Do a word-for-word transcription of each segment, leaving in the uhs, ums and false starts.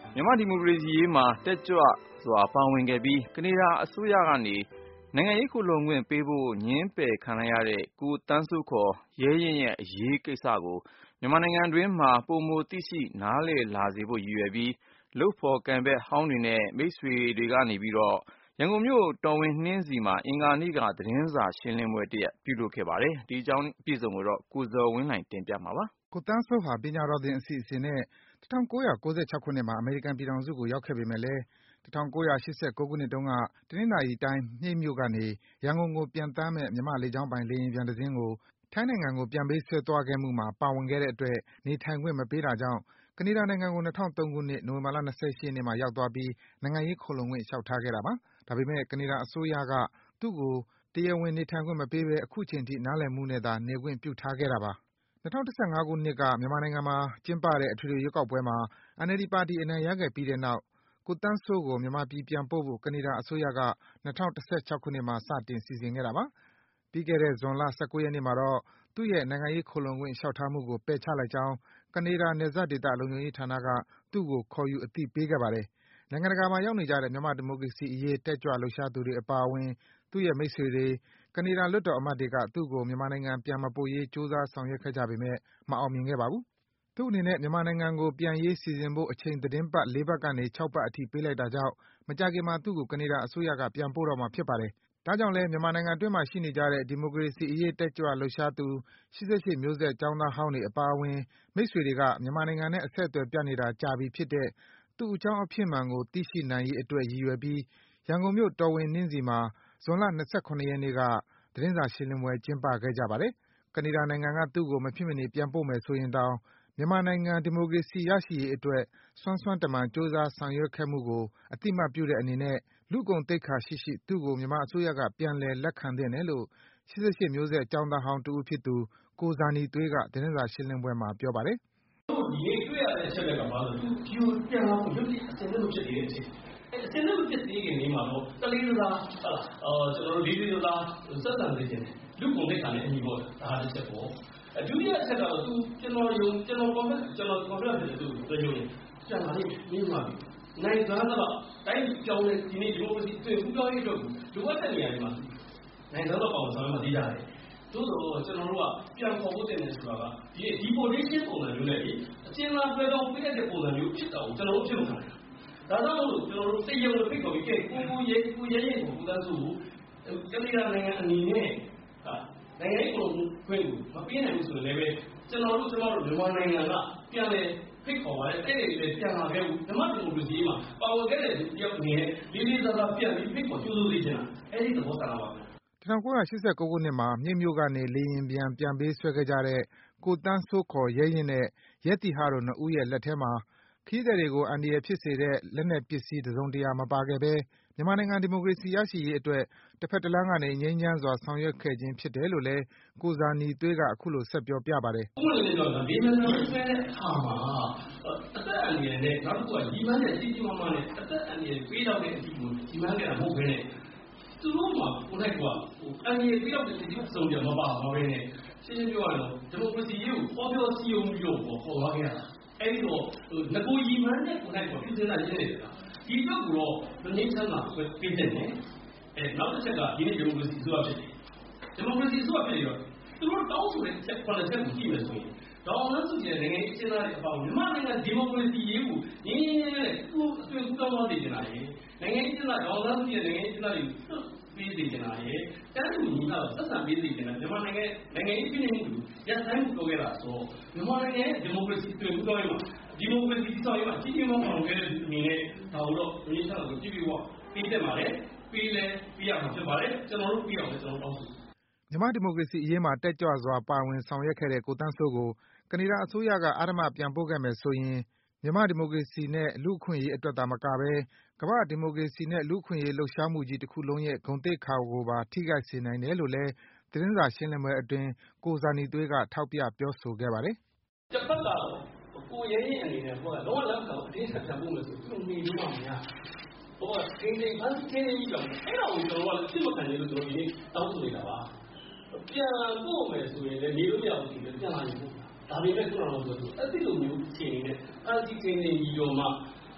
မြန်မာဒီမိုကရေစီရေးမှာတက်ကြွစွာပါဝင်ခဲ့ပြီးကနေဒါအစိုးရကနေနိုင်ငံရေးခိုလှုံခွင့်ပေးဖို့ငြင်းပယ်ခံရတဲ့ကိုသန်းစိုးခေါ်ရဲရင့်ရဲ့အရေးကိစ္စကိုမြန်မာနိုင်ငံတွင်းမှာပိုမိုသိရှိနားလည်လာစေဖို့ရည်ရွယ်ပြီးလုပ်ဖော်ကိုင်ဘက်ဟောင်းတွေနဲ့မိတ်ဆွေတွေကနေပြီးတော့ရန်ကုန်မြို့တော်ဝင်နှင်းစီမှာအင်္ဂါနေ့ကသတင်းစာရှင်းလင်းပွဲတရပ်ပြုလုပ်ခဲ့ပါတယ်။ဒီအကြောင်းအပြည့်အစုံကိုတော့ကိုဇော်ဝင်းလှိုင်တင်ပြမှာပါ။ကိုသန်းစိုးဟာပညာတော်သင်အစီအစဉ်နဲ့၁၉၉၆ခုနှစ်မှာအမေရိကန်ပြည်ထောင်စုကိုရောက်ခဲ့ပေမဲ့လည်း၁၉၈၉ခုနှစ်တုန်းကတနင်္သာရီတိုင်းမြိတ်မြို့ကနေရန်ကုန်ကိုပျံသန်းမယ့်မြန်မာ့လေကြောင်းပိုင်လေယာဉ်ပျံတစင်းကိုထိုင်းနိုင်ငံကိုပြန်ပေးဆွဲသွားခဲ့မှုမှာပါဝင်ခဲ့တဲ့အတွက်နေထိုင်ခွင့်မပေးတာကြောင့်ကနေဒါနိုင်ငံကို၂၀၀၃ခုနှစ်နိုဝင်ဘာလ၂၈ရက်နေ့မှာရောက်သွားပြီးနိုင်ငံရေးခိုလှုံခွင့်လျှောက်ထားခဲ့တာပါ။ဒါပေမဲ့ကနေဒါအစိုးရကသူ့ကိုတရားဝင်နေထိုင်ခွင့်မပေးဘဲအခုချိန်ထိနားလည်မှုနဲ့သာနေခွင့်ပြုထားခဲ့တာပါ။၂၀၁၅ခုနှစ်ကမြန်မာနိုင်ငံမှာကျင်းပတဲ့အထွေထွေရွေးကောက်ပွဲမှာ အန်အယ်လ်ဒီပါတီအနိုင်ရခဲ့ပြီးတဲ့နောက်ကိုသန်းစိုးကိုမြန်မာပြည်ပြန်ပို့ဖို့ကနေဒါအစိုးရက၂၀၁၆ခုနှစ်မှာစတင်စီစဉ်ခဲ့တာပါ။ပြီးခဲ့တဲ့ဇွန်လ၁၉ရက်နေ့မှာတော့သူ့ရဲ့နိုင်ငံရေးခိုလှုံခွင့်လျှောက်ထားမှုကိုပယ်ချလိုက်ကြောင်းကနေဒါနယ်စပ်ဒေသလုံခြုံရေးဌာနကသူ့ကိုခေါ်ယူအသိပေးခဲ့ပါတယ်။နိုင်ငံတကာမှာရောက်နေကြတဲ့မြန်မာ့ဒီမိုကရေစီအရေးတက်ကြွလှုပ်ရှားသူတွေအပါအဝင်သူ့ရဲ့မိတ်ဆွေတွေကနေဒါလွှတ်တော်အမတ်တွေကသူ့ကိုမြန်မာနိုင်ငံပြန်မပို့ရေးကြိုးစားဆောင်ရွက်ခဲ့ကြပေမဲ့မအောင်မြင်ခဲ့ပါဘူး။သူ့အနေနဲ့မြန်မာနိုင်ငံကိုပြန်ရေးစီစဉ်ဖို့အချိန်သီတင်းပတ်လေးပတ်ကနေ၆ပတ်အထိပေးလိုက်တာကြောင့်မကြာခင်မှာသူ့ကိုကနေဒါအစိုးရကပြန်ပို့တော့မှာဖြစ်ပါတယ်။ဒါကြောင့်လည်းမြန်မာနိုင်ငံအတွင်းမှာရှိနေကြတဲ့ဒီမိုကရေစီအရေးတက်ကြွလှုပ်ရှားသူ၈၈မျိုးဆက်ကျောင်းသားဟောင်းတွေအပါအဝင်မိတ်ဆွေတွေကမြန်မာနိုင်ငံနဲ့အဆက်အသွယ်ပြတ်နေတာကြာပြီဖြစ်တဲ့သူ့အကြောင်းအဖြစ်မှန်ကိုသိရှိနိုင်ရေးအတွက်ရည်ရွယ်ပြီးရန်ကုန်မြို့တော်ဝင်နှင်းစီမှာဇွန်လ၂၇ရက်နေ့ကသတင်းစာရှင်းလင်းပွဲကျင်းပခဲ့ကြပါတယ်။ကနေဒါနိုင်ငံကသူ့ကိုမဖြစ်မနေပြန်ပို့မယ်ဆိုရင်တောင်မြန်မာနိုင်ငံဒီမိုကရေစီရရှိရေးအတွက်စွမ်းစွမ်းတမံကြိုးစားဆောင်ရွက်ခဲ့မှုကိုအသိအမှတ်ပြုတဲ့အနေနဲ့လူ့ဂုဏ်သိက္ခာရှိရှိသူ့ကိုမြန်မာအစိုးရကပြန်လည်လက်ခံသင့်တယ်လို့၈၈မျိုးဆက်ကျောင်းသားဟောင်းတဦးဖြစ်သူကိုဇာနည်သွေးကသတင်းစာရှင်းလင်းပွဲမှာပြောပါတယ်။ဒီနေ့တွေ့ရတဲ့အချက်တွေကဘာလို့လဲသူဒီကိုပြန်လာဖို့ရုပ်ရည်အစင်နဲ့လို့ဖြစ်နေတဲ့အချိန်အဲအစင်နဲ့လို့ဖြစ်သေးခင်နေမှာတော့တလေးစားဟာအော်ကျွန်တော်တို့လေးလေးစားဆက်ဆံနေတယ်လူ့ဂုဏ်သိက္ခာနဲ့အညီပေါ့ဒါတစ်ချက်ပေါ့အဒုတိယအချက်ကတော့သူကျွန်တော်ယုံကျွန်တော် comment ကျွန်တော် comment တယ်သူပြောနေပြန်လာနေနေမှာနိုင်သားတော့တိုင်းကြောင်းနဲ့ဒီနေ့ဒီမိုကရေစီတွေ့ဘူးပြောရေးတော့လိုအပ်တဲ့နေရာတွေမှာနိုင်သားတော့အောင်ဆောင်မှသိကြတယ်တို့တော့ကျွန်တော်တို့ကပြန်ခေါ်ဖို့တင်နေဆိုတာကဒီဒီ position ပုံစံမျိုးနဲ့ဒီအချင်းလာပြောတော့ပြည့်တဲ့ပုံစံမျိုးဖြစ်တော့ကျွန်တော်တို့ဖြစ်မှာဒါကြောင့်မို့လို့ကျွန်တော်တို့သိရုံနဲ့ဖိတ်ခေါ်ပြီးကဲကိုကိုရဲကိုရဲရဲကိုပူတန်းစုကနေဒါနိုင်ငံအနေနဲ့ဟာနိုင်ငံရေးကိုခွင့်ကိုမပေးနိုင်ဘူးဆိုရင်လည်းကျွန်တော်တို့ကျွန်တော်တို့မြန်မာနိုင်ငံကပြန်လဲဖိတ်ခေါ်ပါလေအဲ့ဒီလေပြန်လာခဲ့ဘူးဓမ္မဒီမိုကရေစီမှာပါဝင်ခဲ့တဲ့တယောက်အနေနဲ့လေးလေးစားစားပြန်ပြီးဖိတ်ခေါ်ကြိုးစိုးစေချင်တာအဲ့ဒီသဘောတရားပါပဲ၁၉၈၉ခုနှစ်မှာမြိတ်မြို့ကနေလေယာဉ်ပျံပြန်ပေးဆွဲခဲ့ကြတဲ့ကိုသန်းစိုးခေါ်ရဲရင့်နဲ့ရဲတီဟတို့နှစ်ဦးရဲ့လက်ထဲမှာခရီးသည်တွေကိုအန္တရာယ်ဖြစ်စေတဲ့လက်နက်ပစ္စည်းတစုံတရာမပါခဲ့ဘဲမြန်မာနိုင်ငံဒီမိုကရေစီရရှိရေးအတွက်တဖက်တလမ်းကနေငြိမ်းချမ်းစွာဆောင်ရွက်ခဲ့ခြင်းဖြစ်တယ်လို့လည်းကိုဇာနည်သွေးကအခုလိုဆက်ပြောပြပါတယ်။ဥပဒေနဲ့တော့ဒီမြန်မာနိုင်ငံဆွဲတဲ့အခါမှာအသက်အန္တရာယ်နဲ့နောက်တစ်ခုကဒီမှန်းတဲ့ကြီးကြီးမားမားနဲ့အသက်အန္တရာယ်ပေးတော့တဲ့အထိကိုဒီမှန်းကြတာမဟုတ်ဘဲနဲ့သူတို့မှာကိုယ်တိုင်ကဟိုအန်ရီပြီးတော့ဒီလိုစုံကြမပါပါပဲနဲ့ရှင်းရှင်းပြောရတော့ဒီမိုကရေစီရေးကိုပေါ်ပြောစီယုံပြီးတော့ပေါ်ပေါ်သွားခဲ့ရတာအဲ့ဒီတော့ငကိုရီမန်းနဲ့ကိုယ်တိုင်ကပြည်စင်လာရင်းနေတာဒီတော့ကတော့မငြိမ်းချမ်းသာပြည်တဲ့နေအဲနောက်တစ်ချက်ကဒီနေ့ဒီမိုကရေစီဆိုတာဖြစ်တယ်ဒီမိုကရေစီဆိုတာဖြစ်တော့သူတို့တောင်းဆိုတဲ့ချက်ပေါ်တဲ့ချက်ကိုကြည့်မယ်ဆိုရင်ဒေါ်အောင်ဆန်းစုကြည်နိုင်ငံရေးအကျဉ်းသားတွေအပေါင်းမြန်မာနိုင်ငံဒီမိုကရေစီရေးကိုငြင်းငြင်းနဲ့သူ့အသွင်ကူးတောင်းနေကြတာလေနိုင်ငံရေးအကျဉ်းသားဒေါ်အောင်ဆန်းစုကြည်နိုင်ငံရေးအကျဉ်းသားတွေပေးနေကြတာလေတန်းတူညီတော့ဆက်ဆံပေးနေကြတာမြန်မာနိုင်ငံနိုင်ငံရေးပြည်နေမှုရဆိုင်မှုလုပ်ခဲ့တာဆိုမြန်မာနိုင်ငံရဲ့ဒီမိုကရေစီအသွင်ကူးတောင်းရေးမှာဒီမိုကရေစီဆောင်ရေးမှာကြီးကြီးမားမားခဲ့တဲ့အနေနဲ့ဒါတော့ငြင်းချတာကိုကြည့်ပြီးတော့ပေးတယ်ပါလေပေးလဲပြရမှာဖြစ်ပါတယ်ကျွန်တော်တို့ပြအောင်ကျွန်တော်တောင်းဆိုမြန်မာဒီမိုကရေစီအရေးမှာတက်ကြွစွာပါဝင်ဆောင်ရွက်ခဲ့တဲ့ကိုသန်းစိုးကိုကနေဒါအစိုးရကအဓမ္မပြန်ပို့ခဲ့မယ်ဆိုရင်မြန်မာဒီမိုကရေစီနဲ့လူ့အခွင့်အရေးအတွက်သာမကဘဲကမ္ဘာ့ဒီမိုကရေစီနဲ့လူ့အခွင့်အရေးလှုပ်ရှားမှုကြီးတစ်ခုလုံးရဲ့ဂုဏ်သိက္ခာကိုပါထိခိုက်စေနိုင်တယ်လို့လည်းသတင်းစာရှင်းလင်းပွဲအတွင်းကိုဇာနည်သွေးကထောက်ပြပြောဆိုခဲ့ပါတယ်။တစ်ဖက်ကတော့ကိုရဲရင်အနေနဲ့ဟိုကတော့လက်ကောင်အတင်းဆက်ပြန်ပို့မယ်ဆိုသူ့နေလို့မှမရဟိုကခင်းနေဖန်ခင်းနေပြီးတော့အဲ့တော့ကျွန်တော်ကဖြစ်မခံရလို့ကျွန်တော်ဒီနေ့တောင်းဆိုနေတာပါပြန်ပို့မယ်ဆိုရင်လည်းနေလို့မရဘူးဆိုရင်ပြန်လာရင်ပို့ဒါပေမဲ့ကျွန်တော်တို့ဆိုအသိလိုမျိုးအခြေအနေနဲ့အန်တီချင်းနေပြီးတော့မှ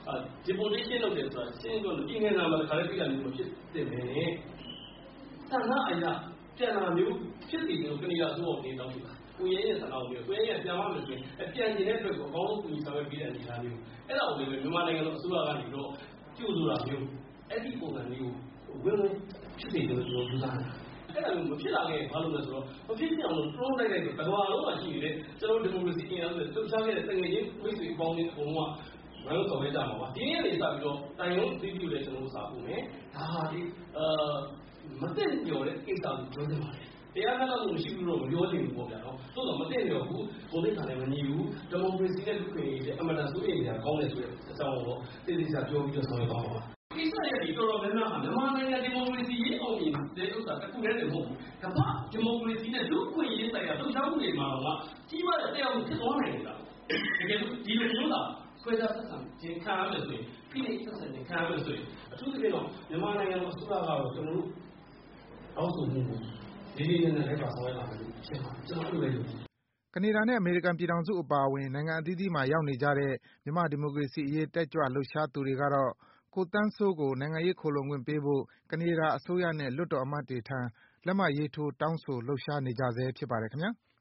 deportation လုပ်တယ်ဆိုတာရှင်းပြောလို့ပြည်နယ်မှာတခါလေးပြည်တယ်မျိုးဖြစ်တဲ့ပဲဆန္ဒအရာပြန်လာမျိုးဖြစ်စီလို့ကနေရာဆိုတော့နေတော့ဒီကိုရဲရဲ့ဆန္ဒကိုကိုရဲရဲ့ပြန်မလို့ဆိုရင်ပြန်ကျင်တဲ့အတွက်ကိုအကောင်းဆုံးကူညီဆောင်ရွက်ပေးတဲ့အနေအထားမျိုးအဲ့ဒါကိုလည်းမြန်မာနိုင်ငံလုံးအစိုးရကနေပြီးတော့ကြိုးဆိုတာမျိုးအဲ့ဒီပုံစံမျိုးကိုဝင်ဝင်ဖြစ်စီလို့ပြောပြတာအဲ့ဒါမျိုးမဖြစ်လာခဲ့ဘာလို့လဲဆိုတော့မဖြစ်ချင်အောင်လို့တွန်းလိုက်လိုက်တော့တကွာလုံးမှာရှိနေတဲ့ကျွန်တော်ဒီမိုကရေစီအင်အားစုတွေလှုပ်ရှားခဲ့တဲ့တငယ်ချင်းမိတ်ဆွေအပေါင်းတွေအကုန်လုံးကမလို့ဆောင်ရကြမှာပါဒီနေ့လေးစပြီးတော့တိုင်ရုံးသိပြီးလဲကျွန်တော်စာပို့မယ်ဒါဟာဒီအာမသိပြောတဲ့ကိစ္စကိုပြောနေပါတယ်တရားမျှတမှုမရှိဘူးတော့မပြောချင်ဘူးပေါ့ဗျာနော်သို့တော့မသိပြောဘူးဘုံသိက္ခာလည်းမညီဘူးဒီမိုကရေစီနဲ့လူ့ခွင့်ရေးအမှန်တန်စိုးရိမ်နေတာကောင်းတယ်ဆိုတဲ့အကြောင်းကိုသိသိချာပြောပြီးတော့ဆောင်ရွက်ပါပါကိစ္စရဲ့ဒီတော်တော်များများဟာမြန်မာနိုင်ငံဒီမိုကရေစီရေးအောင်မြင်တဲ့ဥစ္စာတစ်ခုတည်းတည်းမဟုတ်ဘူးကမ္ဘာဒီမိုကရေစီနဲ့လူ့ခွင့်ရေးဆိုင်ရာလှုပ်ရှားမှုတွေမှာတော့ကြီးမားတဲ့တရားမှုဖြစ်သွားနိုင်တယ်လားတကယ်လို့ဒီလိုမျိုးလားခွဲခြားဆက်ဆံခြင်းခံရမယ်ဆိုရင်ဖိနှိပ်ဆက်ဆံခြင်းခံရမယ်ဆိုရင်အထူးသဖြင့်တော့မြန်မာနိုင်ငံမှာအစိုးရကတော့ကျွန်တော်တို့အောက်ဆုံးမှုကိုဒီနေ့နဲ့လည်းပါဆောင်ရတာပဲဖြစ်မှာကျွန်တော်တို့လည်းကနေဒါနဲ့အမေရိကန်ပြည်ထောင်စုအပါအဝင်နိုင်ငံအသီးသီးမှာရောက်နေကြတဲ့မြန်မာဒီမိုကရေစီအရေးတက်ကြွလှုပ်ရှားသူတွေကတော့ကိုသန်းစိုးကိုနိုင်ငံရေးခိုလှုံခွင့်ပေးဖို့ကနေဒါအစိုးရနဲ့လွှတ်တော်အမတ်တွေထံလက်မှတ်ရေးထိုးတောင်းဆိုလှုပ်ရှားနေကြဆဲဖြစ်ပါတယ်ခင်ဗျာ။